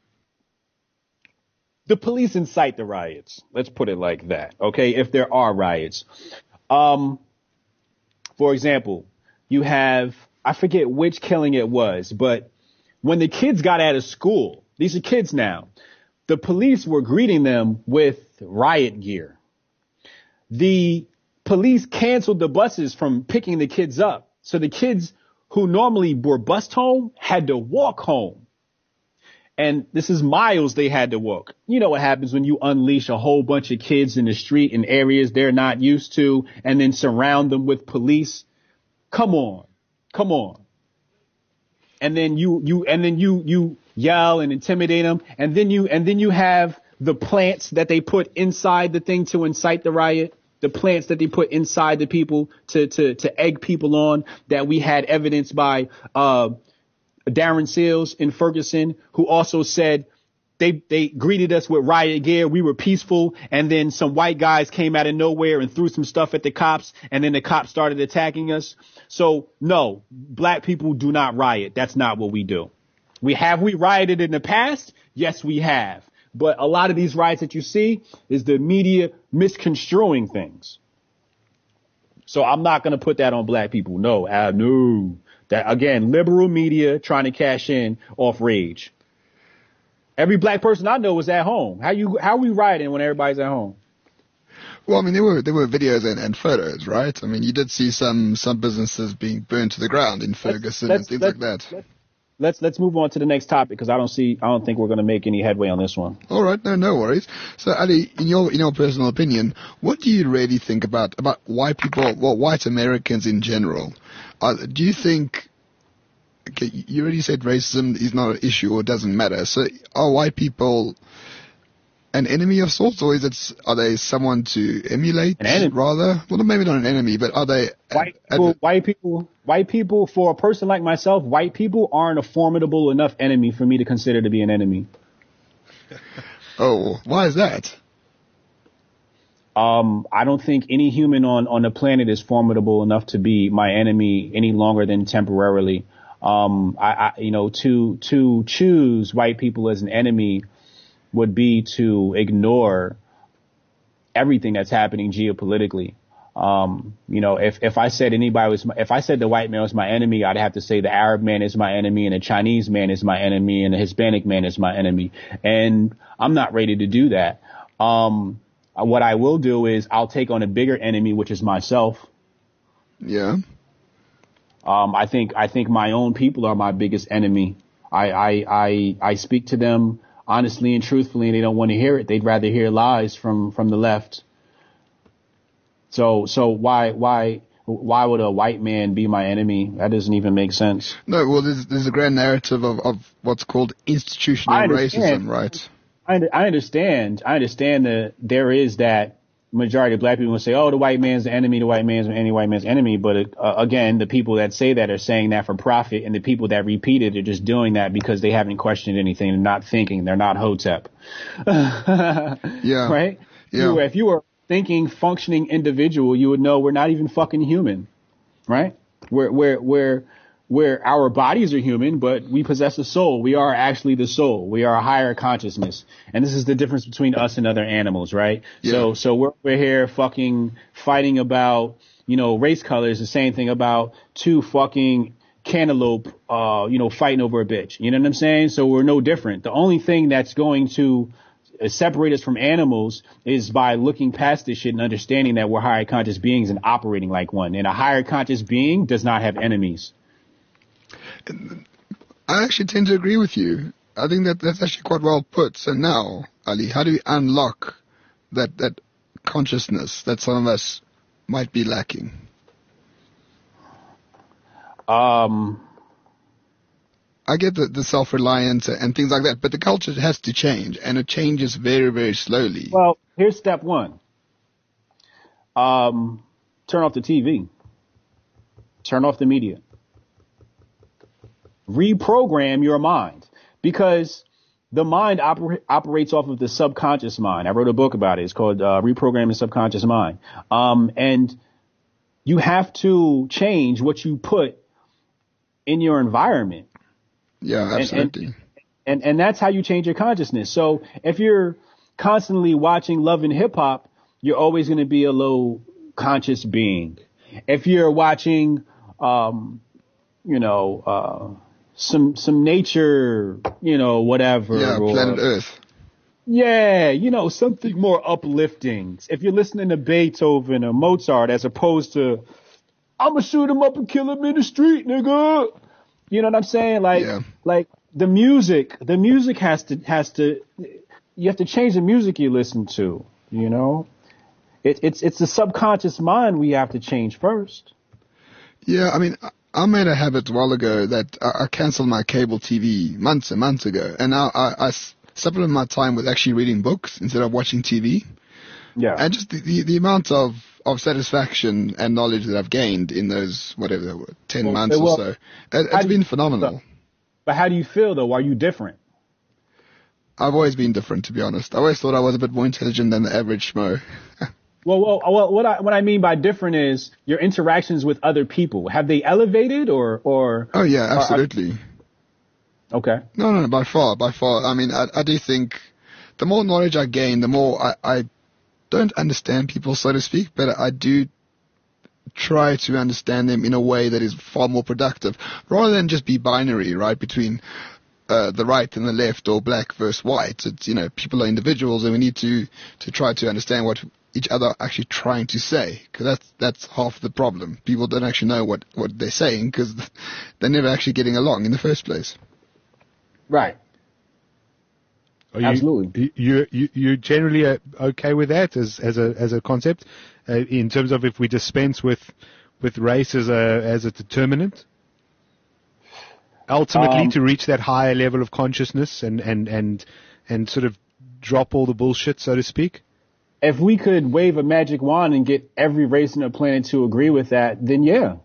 the police incite the riots. Let's put it like that, okay, if there are riots. Um, for example, you have, I forget which killing it was, but when the kids got out of school, these are kids now, the police were greeting them with riot gear. The police canceled the buses from picking the kids up. So the kids who normally were bused home had to walk home. And this is miles they had to walk. You know what happens when you unleash a whole bunch of kids in the street in areas they're not used to and then surround them with police. Come on. Come on. And then you, you, and then you, you yell and intimidate them. And then you, and then you have the plants that they put inside the thing to incite the riot, the plants that they put inside the people to, to, to egg people on, that we had evidence by, uh, Darren Seals in Ferguson, who also said They they greeted us with riot gear. We were peaceful, and then some white guys came out of nowhere and threw some stuff at the cops, and then the cops started attacking us. So no, black people do not riot. That's not what we do. We have we rioted in the past? Yes, we have. But a lot of these riots that you see is the media misconstruing things. So I'm not going to put that on black people. No, uh, no. That again, liberal media trying to cash in off rage. Every black person I know is at home. How you how are we rioting when everybody's at home? Well, I mean, there were there were videos and, and photos, right? I mean, you did see some some businesses being burned to the ground in Ferguson let's, and things let's, like that. Let's, let's let's move on to the next topic because I don't see I don't think we're going to make any headway on this one. All right, no no worries. So, Ali, in your in your personal opinion, what do you really think about about white people, well, white Americans in general? Uh, do you think? Okay, you already said racism is not an issue or doesn't matter. So are white people an enemy of sorts, or is it, are they someone to emulate an enemy. rather? Well, maybe not an enemy, but are they... White people, adv- white people, white people, for a person like myself, white people aren't a formidable enough enemy for me to consider to be an enemy. Oh, why is that? Um, I don't think any human on, on the planet is formidable enough to be my enemy any longer than temporarily. Um, I, I, you know, to, to choose white people as an enemy would be to ignore everything that's happening geopolitically. Um, you know, if, if I said anybody was, my, if I said the white man was my enemy, I'd have to say the Arab man is my enemy and the Chinese man is my enemy and the Hispanic man is my enemy. And I'm not ready to do that. Um, what I will do is I'll take on a bigger enemy, which is myself. Yeah. Um, I think, I think my own people are my biggest enemy. I, I, I, I speak to them honestly and truthfully, and they don't want to hear it. They'd rather hear lies from, from the left. So, so why, why, why would a white man be my enemy? That doesn't even make sense. No, well, there's, there's a grand narrative of, of what's called institutional racism, right? I, I understand. I understand that there is that majority of black people will say, oh, the white man's the enemy, the white man's any white man's enemy. But uh, again, the people that say that are saying that for profit, and the people that repeat it are just doing that because they haven't questioned anything. They're not thinking. They're not Hotep. Yeah. Right? Yeah. You, if you were a thinking, functioning individual, you would know we're not even fucking human. Right? We're, we're, we're, where our bodies are human, but we possess a soul. We are actually the soul. We are a higher consciousness. And this is the difference between us and other animals, right? Yeah. So, so we're, we're here fucking fighting about, you know, race colors, the same thing about two fucking cantaloupe, uh, you know, fighting over a bitch. You know what I'm saying? So we're no different. The only thing that's going to separate us from animals is by looking past this shit and understanding that we're higher conscious beings and operating like one. And a higher conscious being does not have enemies. I actually tend to agree with you. I think that that's actually quite well put. So now, Ali, how do we unlock that, that consciousness that some of us might be lacking? Um, I get the, the self-reliance and things like that, but the culture has to change, and it changes very, very slowly. Well, here's step one. Um, turn off the T V. Turn off the media. Reprogram your mind, because the mind oper- operates off of the subconscious mind. I wrote a book about it. It's called uh, Reprogramming the Subconscious Mind. Um, and you have to change what you put in your environment. Yeah, absolutely. And, and, and, and that's how you change your consciousness. So if you're constantly watching Love and Hip Hop, you're always going to be a low conscious being. If you're watching, um, you know, uh, some, some nature, you know, whatever. Yeah, or, Planet Earth. Yeah, you know, something more uplifting. If you're listening to Beethoven or Mozart as opposed to, I'm gonna shoot him up and kill him in the street, nigga. You know what I'm saying? Like, yeah. like the music, the music has to, has to, you have to change the music you listen to, you know? It, it's, it's the subconscious mind we have to change first. Yeah, I mean, I made a habit a while ago that I, I canceled my cable T V months and months ago, and now I, I supplement my time with actually reading books instead of watching T V. Yeah. And just the, the, the amount of, of satisfaction and knowledge that I've gained in those, whatever they were, ten well, months well, or so, it, it's been phenomenal. But how do you feel, though? Are you different? I've always been different, to be honest. I always thought I was a bit more intelligent than the average schmo. Well, well, well, what I what I mean by different is your interactions with other people. Have they elevated or or? Oh yeah, absolutely. Or, okay. No, no, by far, by far. I mean, I, I do think the more knowledge I gain, the more I, I don't understand people, so to speak, but I do try to understand them in a way that is far more productive, rather than just be binary, right, between uh, the right and the left, or black versus white. It's, you know, people are individuals, and we need to to try to understand what each other are actually trying to say, because that's that's half the problem. People don't actually know what what they're saying because they're never actually getting along in the first place. Right. Are you, Absolutely. You you you generally uh, okay with that as as a as a concept, uh, in terms of if we dispense with with race as a as a determinant, ultimately Um, to reach that higher level of consciousness and and and and sort of drop all the bullshit, so to speak. If we could wave a magic wand and get every race on the planet to agree with that, then yeah.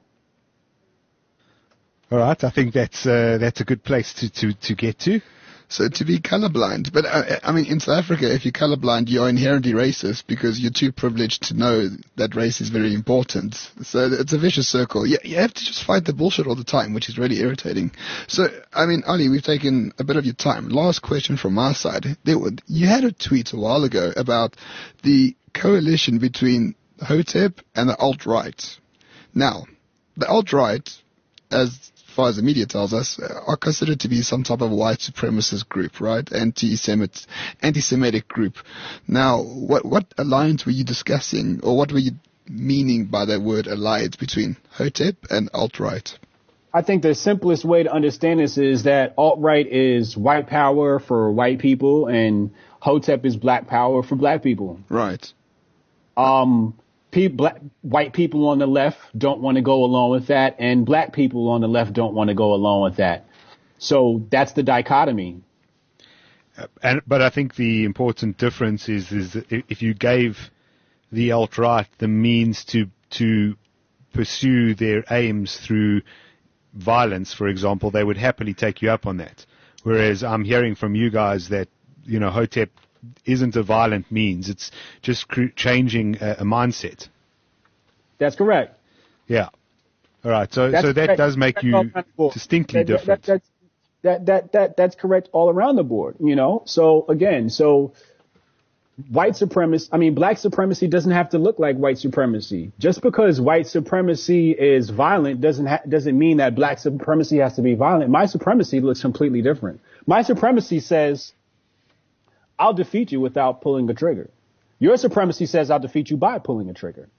All right, I think that's uh, that's a good place to, to, to get to. So to be colorblind, but uh, I mean, in South Africa, if you're colorblind, you're inherently racist because you're too privileged to know that race is very important. So it's a vicious circle. You, you have to just fight the bullshit all the time, which is really irritating. So, I mean, Ali, we've taken a bit of your time. Last question from my side. There, were- you had a tweet a while ago about the coalition between Hotep and the alt-right. Now, the alt-right, as far as the media tells us, are considered to be some type of white supremacist group, right? Anti-Semit, anti-Semitic group. Now, what what alliance were you discussing, or what were you meaning by that word alliance between Hotep and alt-right? I think the simplest way to understand this is that alt-right is white power for white people and Hotep is black power for black people. Right. Um, pe- black, white people on the left don't want to go along with that, and black people on the left don't want to go along with that. So that's the dichotomy. Uh, and but I think the important difference is is that if you gave the alt-right the means to to pursue their aims through violence, for example, they would happily take you up on that. Whereas I'm hearing from you guys that, you know, Hotep isn't a violent means. It's just cr- changing a, a mindset. That's correct. Yeah. All right. So That's so that correct. does make That's you all around the board. distinctly That- that- different. that- that's, that, that, that, that's correct all around the board, you know? So again, so white supremacy, I mean, black supremacy doesn't have to look like white supremacy. Just because white supremacy is violent doesn't ha- doesn't mean that black supremacy has to be violent. My supremacy looks completely different. My supremacy says, I'll defeat you without pulling a trigger. Your supremacy says I'll defeat you by pulling a trigger.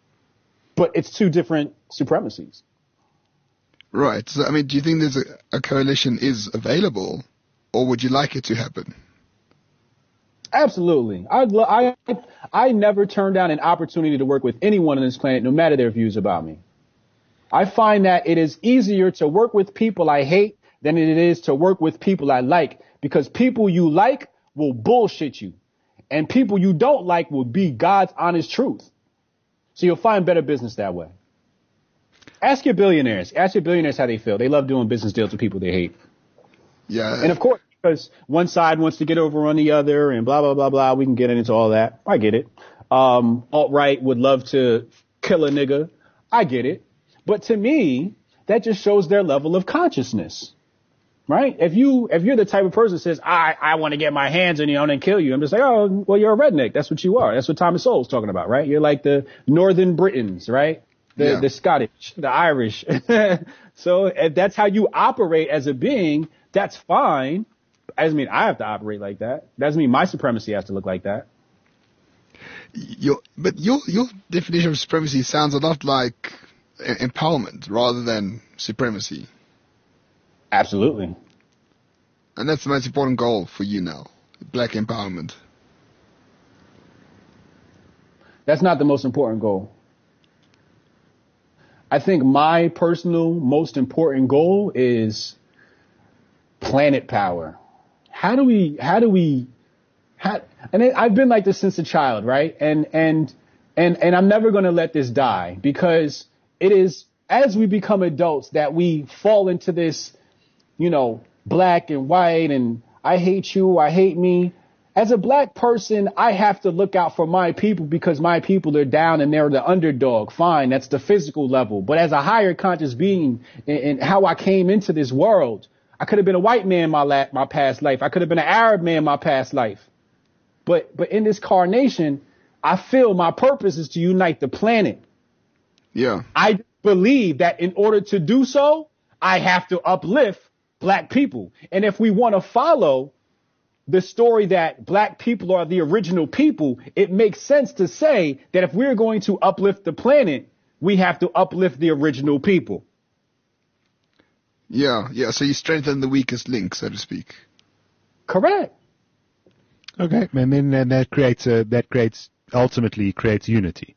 But it's two different supremacies. Right. So, I mean, do you think there's a, a coalition is available, or would you like it to happen? Absolutely. I'd lo- I I never turn down an opportunity to work with anyone on this planet, no matter their views about me. I find that it is easier to work with people I hate than it is to work with people I like, because people you like will bullshit you, and people you don't like will be God's honest truth. So you'll find better business that way. Ask your billionaires. Ask your billionaires how they feel. They love doing business deals with people they hate. Yeah. And of course, because one side wants to get over on the other and blah, blah, blah, blah. We can get into all that. I get it. Um, alt-right would love to kill a nigga. I get it. But to me, that just shows their level of consciousness, right? If you, if you're the type of person that says, I, I want to get my hands on you and kill you, I'm just like, oh, well, you're a redneck. That's what you are. That's what Thomas Sowell's talking about, right? You're like the Northern Britons, right? The, Yeah. the Scottish, the Irish. So if that's how you operate as a being, that's fine. I doesn't mean I have to operate like that. Doesn't mean my supremacy has to look like that. Your, but your your definition of supremacy sounds a lot like e- empowerment rather than supremacy. Absolutely. And that's the most important goal for you now, black empowerment. That's not the most important goal. I think my personal most important goal is planet power. How do we, how do we, how, and it, I've been like this since a child, right? And, and, and, and I'm never going to let this die, because it is as we become adults that we fall into this, you know, black and white. And I hate you, I hate me. As a black person, I have to look out for my people because my people are down and they're the underdog. Fine, that's the physical level. But as a higher conscious being and how I came into this world, I could have been a white man my la- my past life. I could have been an Arab man my past life. But but in this carnation, I feel my purpose is to unite the planet. Yeah. I believe that in order to do so, I have to uplift black people. And if we want to follow the story that black people are the original people, it makes sense to say that if we're going to uplift the planet, we have to uplift the original people. Yeah, yeah. So you strengthen the weakest link, so to speak. Correct. Okay, and then and that creates a, that creates ultimately creates unity.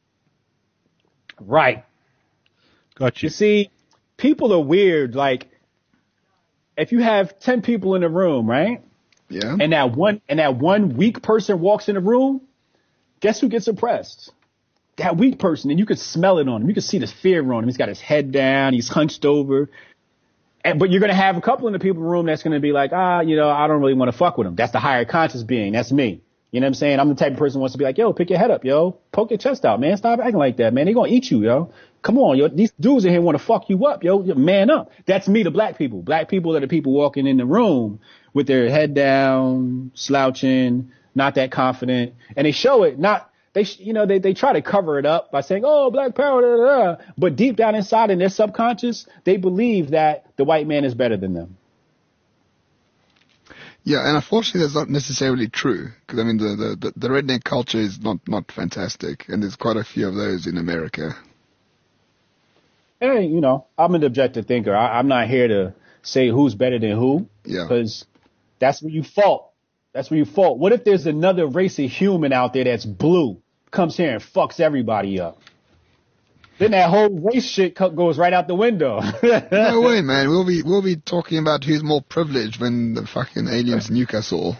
Right. Got you. You see, people are weird. Like, if you have ten people in a room, right? Yeah. And that one and that one weak person walks in the room, guess who gets oppressed? That weak person. And you could smell it on him. You could see the fear on him. He's got his head down. He's hunched over. And, but you're going to have a couple in the people room that's going to be like, ah, you know, I don't really want to fuck with him. That's the higher conscious being. That's me. You know what I'm saying? I'm the type of person who wants to be like, yo, pick your head up, yo. Poke your chest out, man. Stop acting like that, man. They're going to eat you, yo. Come on, yo. These dudes in here want to fuck you up, yo. Man up. That's me, the black people. Black people are the people walking in the room with their head down, slouching, not that confident. And they show it, not, they, you know, they, they try to cover it up by saying, oh, black power, da, da, da. But deep down inside in their subconscious, they believe that the white man is better than them. Yeah, and unfortunately that's not necessarily true. Because, I mean, the, the, the redneck culture is not, not fantastic. And there's quite a few of those in America. Hey, you know, I'm an objective thinker. I, I'm not here to say who's better than who. Yeah. Because that's where you fault. That's where you fault. What if there's another race of human out there that's blue, comes here and fucks everybody up? Then that whole race shit co- goes right out the window. No way, man. We'll be we'll be talking about who's more privileged when the fucking aliens nuke us all.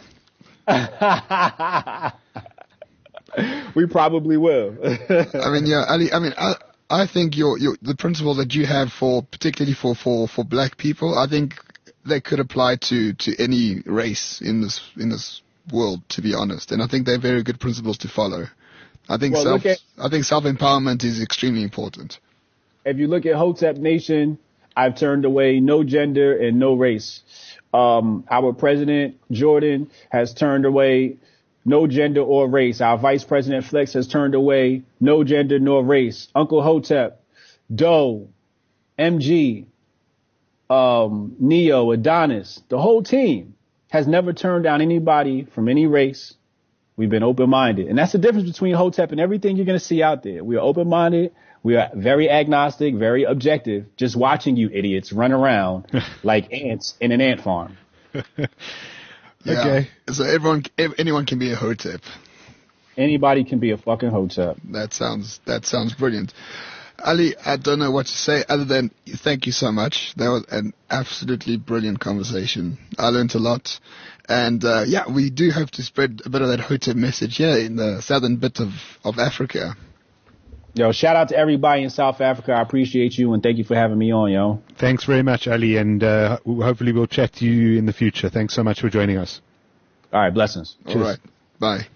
We probably will. I mean, yeah, Ali. I mean, I I think your your the principles that you have for particularly for for for black people, I think they could apply to to any race in this in this world, to be honest. And I think they're very good principles to follow. I think well, self at, I think self empowerment is extremely important. If you look at Hotep Nation, I've turned away no gender and no race. Um, our president Jordan has turned away no gender or race. Our vice president Flex has turned away no gender nor race. Uncle Hotep, Doe, M G, um, Neo, Adonis, the whole team has never turned down anybody from any race. We've been open-minded. And that's the difference between Hotep and everything you're going to see out there. We are open-minded. We are very agnostic, very objective, just watching you idiots run around like ants in an ant farm. Yeah. Okay. So everyone, anyone can be a Hotep. Anybody can be a fucking Hotep. That sounds, that sounds brilliant. Ali, I don't know what to say other than thank you so much. That was an absolutely brilliant conversation. I learned a lot. And, uh, yeah, we do hope to spread a bit of that Hotep message here in the southern bit of, of Africa. Yo, shout out to everybody in South Africa. I appreciate you and thank you for having me on, yo. Thanks very much, Ali, and uh, hopefully we'll chat to you in the future. Thanks so much for joining us. All right, blessings. All right. Bye.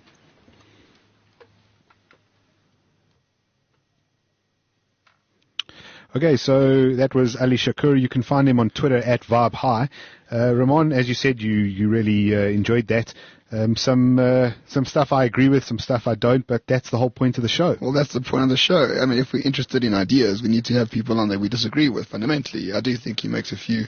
Okay, so that was Ali Shakur. You can find him on Twitter at Vibe High. Uh, Ramon, as you said, you, you really uh, enjoyed that. Um, some uh, some stuff I agree with, some stuff I don't, but that's the whole point of the show. Well, that's the point of the show. I mean, if we're interested in ideas, we need to have people on there we disagree with fundamentally. I do think he makes a few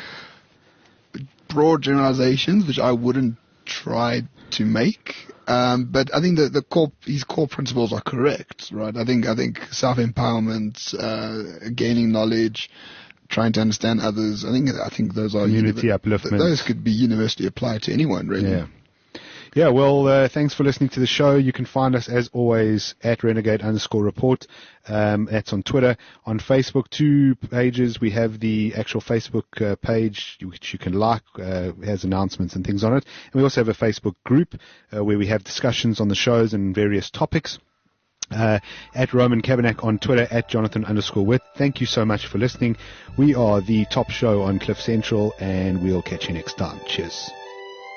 broad generalizations, which I wouldn't try to make. Um, but I think that the core, his core principles are correct, right? I think, I think self-empowerment, uh, gaining knowledge, trying to understand others. I think, I think those are community univ- upliftment. Those could be universally applied to anyone, really. Yeah. Yeah, well, uh, thanks for listening to the show. You can find us, as always, at renegade underscore report. Um, that's on Twitter. On Facebook, two pages. We have the actual Facebook uh, page, which you can like. Uh, it has announcements and things on it. And we also have a Facebook group uh, where we have discussions on the shows and various topics. Uh, at Roman Kavanagh on Twitter, at Jonathan underscore Witt. Thank you so much for listening. We are the top show on Cliff Central, and we'll catch you next time. Cheers.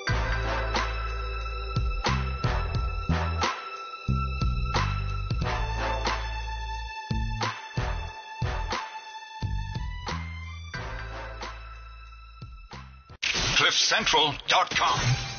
cliff central dot com